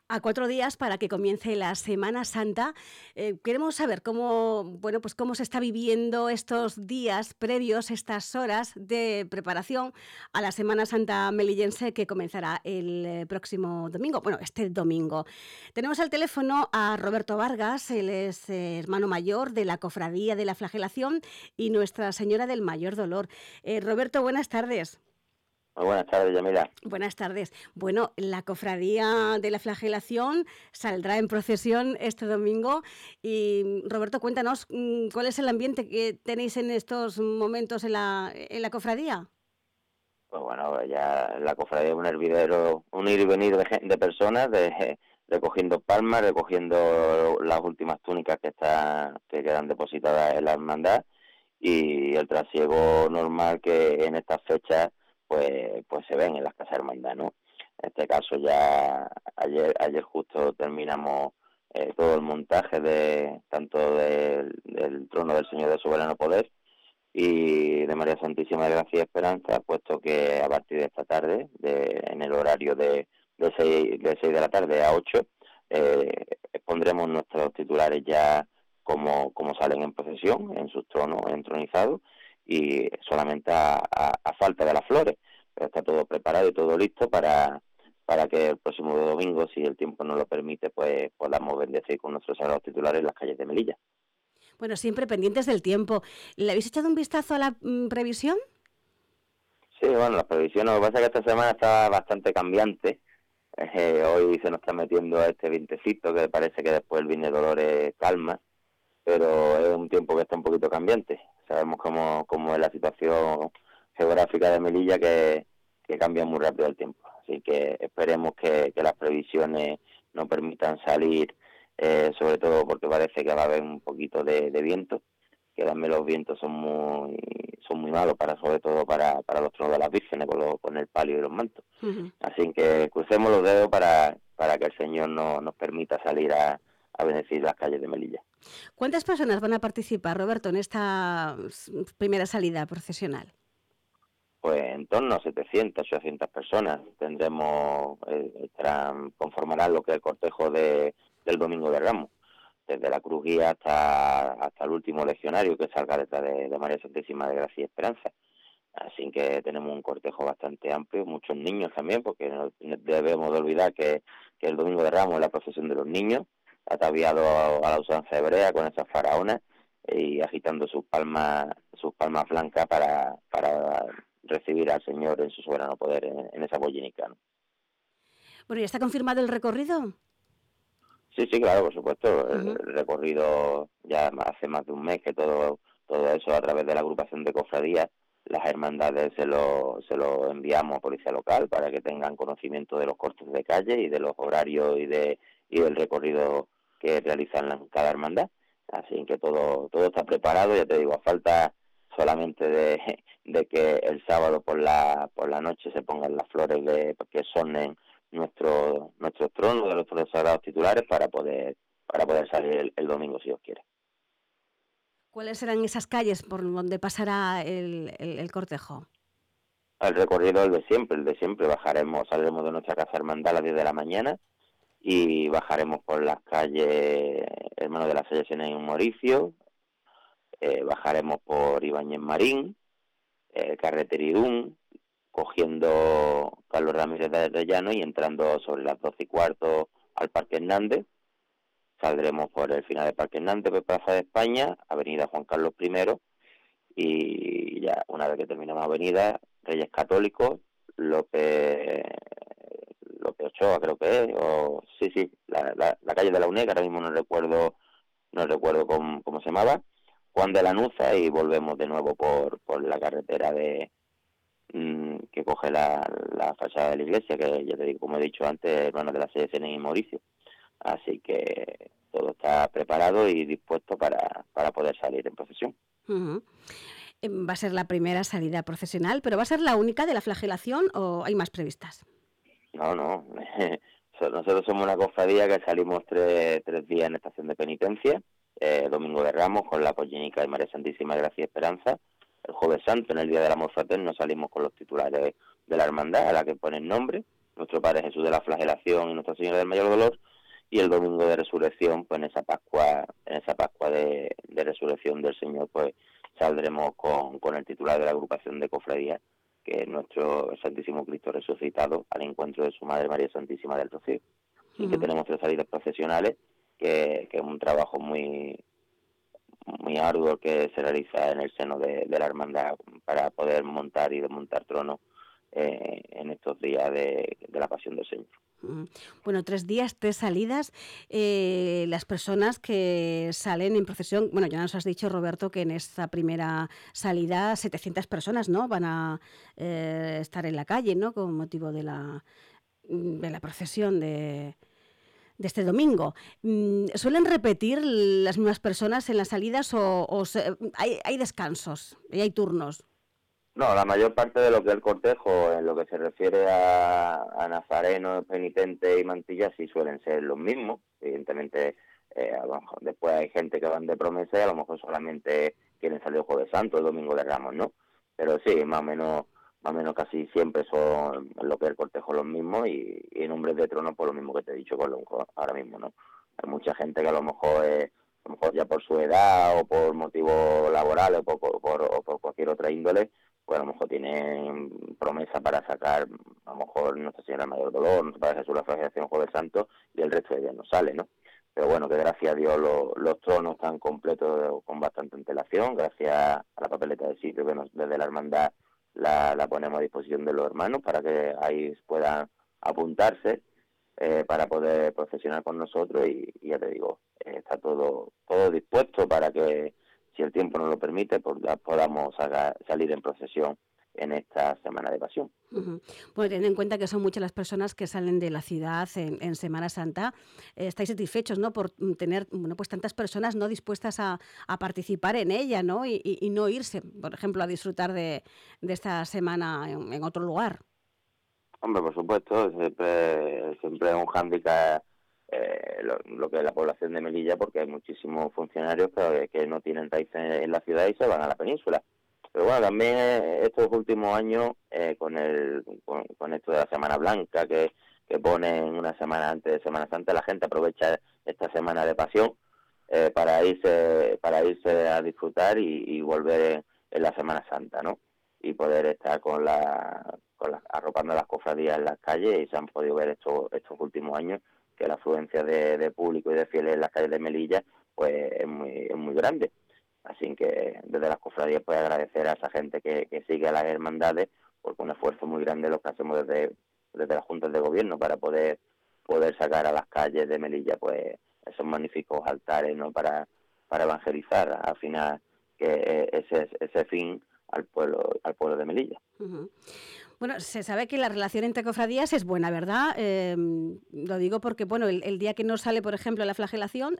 A 4 días para que comience la Semana Santa, queremos saber cómo se está viviendo estos días previos, estas horas de preparación a la Semana Santa melillense que comenzará el próximo domingo, este domingo. Tenemos al teléfono a Roberto Vargas, él es hermano mayor de la Cofradía de la Flagelación y Nuestra Señora del Mayor Dolor. Roberto, buenas tardes. Muy buenas tardes, Yamila. Buenas tardes. Bueno, la Cofradía de la Flagelación saldrá en procesión este domingo y, Roberto, cuéntanos, ¿cuál es el ambiente que tenéis en estos momentos en la Cofradía? Pues bueno, ya la cofradía es un hervidero, un ir y venir de personas, recogiendo palmas, recogiendo las últimas túnicas que quedan depositadas en la hermandad, y el trasiego normal que en estas fechas pues se ven en las casas de hermandad, ¿no? En este caso ya ayer justo terminamos todo el montaje tanto del trono del Señor de Soberano Poder y de María Santísima de Gracia y Esperanza, puesto que a partir de esta tarde, en el horario de 6 de la tarde a 8, pondremos nuestros titulares ya como salen en procesión, en sus tronos entronizados, y solamente a falta de las flores. Pero está todo preparado y todo listo para que el próximo domingo, si el tiempo nos lo permite, pues podamos bendecir con nuestros sagrados titulares en las calles de Melilla. Bueno, siempre pendientes del tiempo. ¿Le habéis echado un vistazo a la previsión? Sí, bueno, las previsiones, lo que pasa es que esta semana está bastante cambiante. Hoy se nos está metiendo este vientecito que parece que después el Viernes Dolores calma, pero es un tiempo que está un poquito cambiante. Sabemos cómo es la situación geográfica de Melilla, que cambia muy rápido el tiempo. Así que esperemos que las previsiones nos permitan salir, sobre todo porque parece que va a haber un poquito de viento, que también los vientos son muy malos, sobre todo para los tronos de las vírgenes, con el palio y los mantos. Uh-huh. Así que crucemos los dedos para que el Señor nos permita salir a bendecir las calles de Melilla. ¿Cuántas personas van a participar, Roberto, en esta primera salida procesional? Pues en torno a 700, 800 personas conformarán lo que es el cortejo del Domingo de Ramos, desde la cruz guía hasta el último legionario que salga detrás de María Santísima de Gracia y Esperanza. Así que tenemos un cortejo bastante amplio, muchos niños también, porque no debemos de olvidar que el Domingo de Ramos es la procesión de los niños, ataviados a la usanza hebrea con esas faraonas y agitando sus palmas blancas para recibir al Señor en su soberano poder en esa bollinica, ¿no? Bueno, ¿ya está confirmado el recorrido? Sí, claro, por supuesto. Uh-huh. El recorrido ya hace más de un mes que todo eso, a través de la agrupación de cofradías, las hermandades se lo enviamos a policía local para que tengan conocimiento de los cortes de calle y de los horarios y del recorrido que realizan cada hermandad. Así que todo está preparado, ya te digo, a falta solamente de que el sábado por la noche se pongan las flores que sonen nuestros tronos de nuestros sagrados titulares para poder salir el domingo, si Dios quiere. ¿Cuáles serán esas calles por donde pasará el cortejo? El recorrido es el de siempre. Saldremos de nuestra casa hermandad a las 10 de la mañana y bajaremos por las calles Hermanos de la Salesiana en Mauricio, bajaremos por Ibáñez Marín, Carretera Irún, cogiendo Carlos Ramírez de Rellano y entrando sobre las 12:15 al Parque Hernández. Saldremos por el final del Parque Hernández, por Plaza de España, Avenida Juan Carlos I, y ya una vez que terminamos Avenida Reyes Católicos, López Ochoa creo que es, la calle de la UNED, que ahora mismo no recuerdo cómo se llamaba, Juan de la Nuza, y volvemos de nuevo por la carretera que coge la fachada de la iglesia, que ya te digo, como he dicho antes, Hermanos de la Salesiana y Mauricio. Así que todo está preparado y dispuesto para poder salir en procesión. Uh-huh. Va a ser la primera salida procesional, pero ¿va a ser la única de la flagelación o hay más previstas? No. Nosotros somos una cofradía que salimos tres días en estación de penitencia, Domingo de Ramos con la Pollénica de María Santísima Gracia y Esperanza. El Jueves Santo, en el Día del Amor Fraterno, salimos con los titulares de la hermandad a la que ponen nombre, nuestro Padre Jesús de la Flagelación y Nuestra Señora del Mayor Dolor, y el domingo de Resurrección, pues en esa Pascua de Resurrección del Señor, pues saldremos con el titular de la agrupación de cofradías, que es nuestro Santísimo Cristo resucitado, al encuentro de su Madre María Santísima del Rocío. Así que tenemos 3 salidas procesionales, que es un trabajo muy arduo que se realiza en el seno de la hermandad para poder montar y desmontar tronos en estos días de la Pasión del Señor. Bueno, 3 días, 3 salidas. Las personas que salen en procesión, bueno, ya nos has dicho, Roberto, que en esta primera salida 700 personas, ¿no?, van a estar en la calle, ¿no?, con motivo de la procesión de este domingo. ¿Suelen repetir las mismas personas en las salidas o hay descansos y hay turnos? No, la mayor parte de lo que es el cortejo, en lo que se refiere a nazarenos, penitentes y mantillas, sí suelen ser los mismos. Evidentemente, a lo mejor después hay gente que van de promesa y a lo mejor solamente quieren salir el Jueves Santo, el Domingo de Ramos, ¿no? Pero sí, más o menos casi siempre son lo que es el cortejo los mismos y en Hombres de Trono, por lo mismo que te he dicho ahora mismo, ¿no? Hay mucha gente que a lo mejor ya por su edad o por motivos laborales o por cualquier otra índole, pues a lo mejor tienen promesa para sacar, a lo mejor Nuestra Señora del Mayor Dolor, Nuestro Padre Jesús la Flagelación, Jueves Santo, y el resto de días no sale, ¿no? Pero bueno, que gracias a Dios los tronos están completos con bastante antelación, gracias a la papeleta de sitio que desde la hermandad la ponemos a disposición de los hermanos para que ahí puedan apuntarse para poder procesionar con nosotros y ya te digo, está todo dispuesto para que, si el tiempo nos lo permite, pues ya podamos salir en procesión en esta Semana de Pasión. Bueno, teniendo en cuenta que son muchas las personas que salen de la ciudad en Semana Santa, estáis satisfechos, ¿no?, por tener, bueno, pues tantas personas, ¿no?, dispuestas a participar en ella, ¿no?, y no irse, por ejemplo, a disfrutar de esta semana en otro lugar. Hombre, por supuesto, siempre es un hándicap lo que es la población de Melilla, porque hay muchísimos funcionarios que no tienen raíces en la ciudad y se van a la península. Pero bueno, también estos últimos años, con esto de la Semana Blanca, que ponen una semana antes de Semana Santa, la gente aprovecha esta Semana de Pasión para irse a disfrutar y volver en la Semana Santa, ¿no? Y poder estar arropando las cofradías en las calles, y se han podido ver estos últimos años que la afluencia de público y de fieles en las calles de Melilla pues es muy grande. Así que desde las cofradías pues agradecer a esa gente que sigue a las hermandades, porque un esfuerzo muy grande lo que hacemos desde las juntas de gobierno para poder sacar a las calles de Melilla pues esos magníficos altares, ¿no?, para evangelizar al final, que ese fin al pueblo de Melilla. Bueno, se sabe que la relación entre cofradías es buena, ¿verdad? Lo digo porque, bueno, el día que no sale, por ejemplo, la flagelación,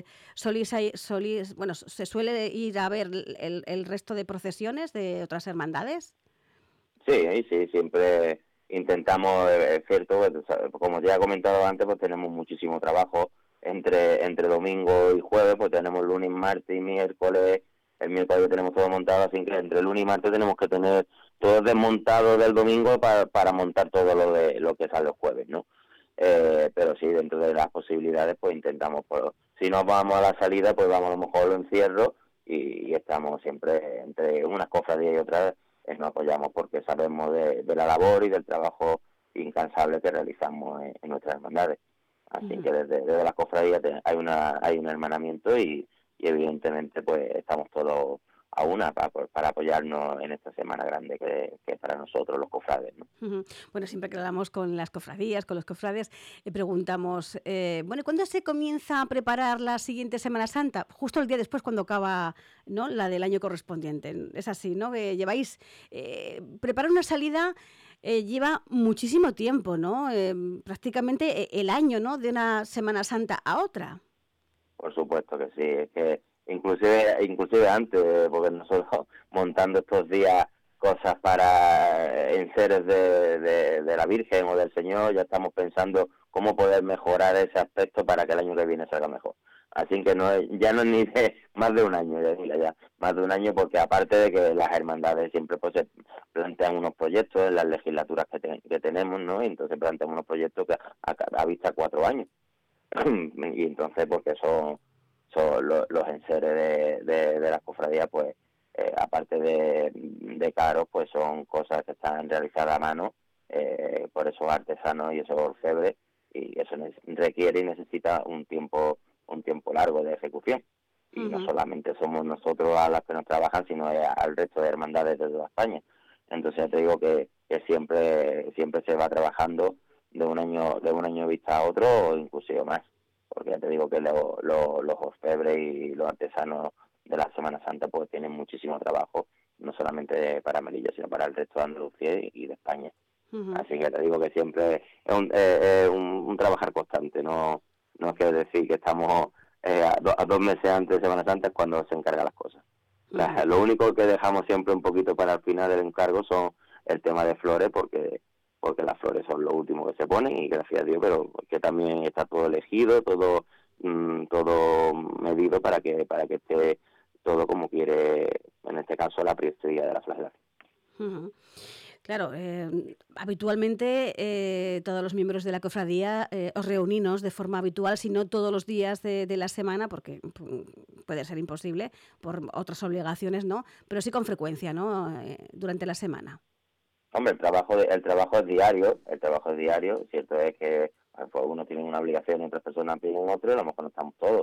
se suele ir a ver el resto de procesiones de otras hermandades. Sí, siempre intentamos, es cierto, como ya he comentado antes, pues tenemos muchísimo trabajo entre domingo y jueves, pues tenemos lunes, martes y miércoles. El miércoles tenemos todo montado, así que entre lunes y martes tenemos que tener todo desmontado del domingo para montar todo lo que sale los jueves, ¿no? Pero sí, dentro de las posibilidades, pues intentamos, pues, si no vamos a la salida, pues vamos a lo mejor al encierro y estamos siempre entre unas cofradías y otras, nos apoyamos porque sabemos de la labor y del trabajo incansable que realizamos en nuestras hermandades. Así que desde las cofradías hay un hermanamiento y evidentemente pues estamos todos a una para apoyarnos en esta semana grande que es para nosotros los cofrades, ¿no? Bueno, siempre que hablamos con las cofradías, con los cofrades, preguntamos, bueno, ¿cuándo se comienza a preparar la siguiente Semana Santa? Justo el día después, cuando acaba, ¿no?, la del año correspondiente. Es así, ¿no? Que lleváis, preparar una salida lleva muchísimo tiempo, ¿no? Prácticamente el año, ¿no?, de una Semana Santa a otra. Por supuesto que sí, es que inclusive antes, porque nosotros montando estos días cosas para enseres de la Virgen o del Señor, ya estamos pensando cómo poder mejorar ese aspecto para que el año que viene salga mejor. Así que ya no es ni de más de un año, ya más de un año, porque aparte de que las hermandades siempre pues se plantean unos proyectos en las legislaturas que tenemos, ¿no? Y entonces plantean unos proyectos que a vista 4 años. Y entonces porque son los enseres de las cofradías, pues aparte de caros, pues son cosas que están realizadas a mano por esos artesanos y esos orfebres, y eso requiere y necesita un tiempo largo de ejecución. Y no solamente somos nosotros a las que nos trabajan, sino al resto de hermandades de toda España. Entonces ya te digo que siempre se va trabajando de un año vista a otro, o inclusive más, porque ya te digo que los orfebres y los artesanos de la Semana Santa pues tienen muchísimo trabajo, no solamente para Melilla, sino para el resto de Andalucía y de España. Así que te digo que siempre es un trabajar constante, no quiere decir que estamos a 2 meses antes de Semana Santa es cuando se encargan las cosas. Lo único que dejamos siempre un poquito para el final del encargo son el tema de flores, porque las flores son lo último que se ponen, y gracias a Dios, pero que también está todo elegido, todo medido para que esté todo como quiere, en este caso, la priestería de la flagelación. Claro, habitualmente todos los miembros de la cofradía os reunimos de forma habitual, si no todos los días de la semana, porque puede ser imposible por otras obligaciones, ¿no? Pero sí con frecuencia, ¿no? Durante la semana. Hombre, el trabajo es diario, cierto es que pues uno tiene una obligación y otras personas tienen otra, y a lo mejor no estamos todos,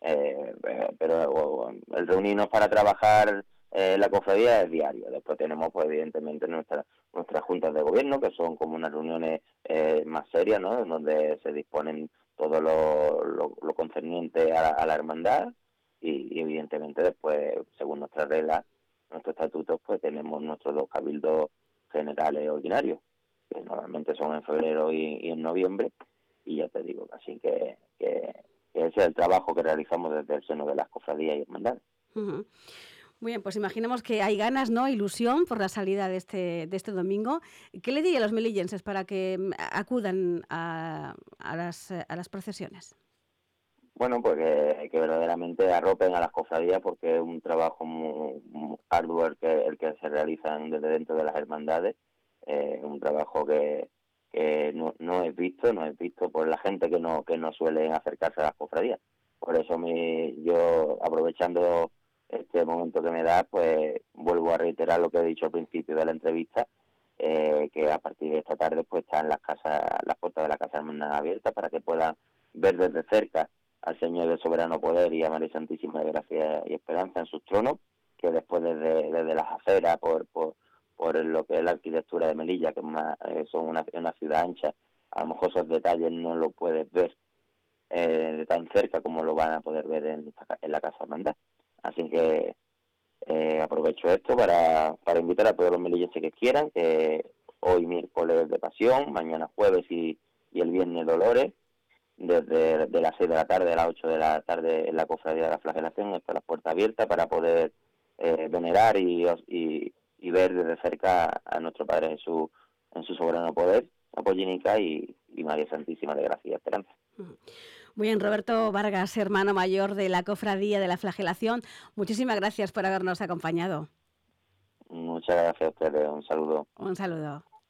pero el reunirnos para trabajar la cofradía es diario. Después tenemos pues evidentemente nuestras juntas de gobierno, que son como unas reuniones más serias, ¿no? Donde se disponen todo lo concerniente a la hermandad, y evidentemente después, según nuestras reglas, nuestros estatutos, pues tenemos nuestros 2 cabildos generales ordinarios, que normalmente son en febrero y en noviembre, y ya te digo, así que ese es el trabajo que realizamos desde el seno de las cofradías y hermandades. Muy bien, pues imaginemos que hay ganas, ¿no? Ilusión por la salida de este domingo. ¿Qué le diría a los melillenses para que acudan a las procesiones? Bueno, pues que verdaderamente arropen a las cofradías, porque es un trabajo muy arduo el que se realiza desde dentro de las hermandades, un trabajo que no es visto por la gente que no suele acercarse a las cofradías. Por eso yo, aprovechando este momento que me da, pues vuelvo a reiterar lo que he dicho al principio de la entrevista, que a partir de esta tarde pues están las puertas de la Casa Hermandad abiertas para que puedan ver desde cerca al Señor del Soberano Poder y a María Santísima de Gracia y Esperanza en sus tronos, que después desde las aceras, por lo que es la arquitectura de Melilla, que son una ciudad ancha, a lo mejor esos detalles no lo puedes ver de tan cerca como lo van a poder ver en la Casa Hermandad. Así que aprovecho esto para invitar a todos los melillenses que quieran, que hoy miércoles de Pasión, mañana jueves y el viernes Dolores, desde de las 6 de la tarde a las 8 de la tarde en la Cofradía de la Flagelación, está la puerta abierta para poder venerar y ver desde cerca a nuestro Padre Jesús en su soberano poder, Apollinica y María Santísima de Gracia y Esperanza. Muy bien, Roberto Vargas, hermano mayor de la Cofradía de la Flagelación, muchísimas gracias por habernos acompañado. Muchas gracias a ustedes, un saludo. Un saludo.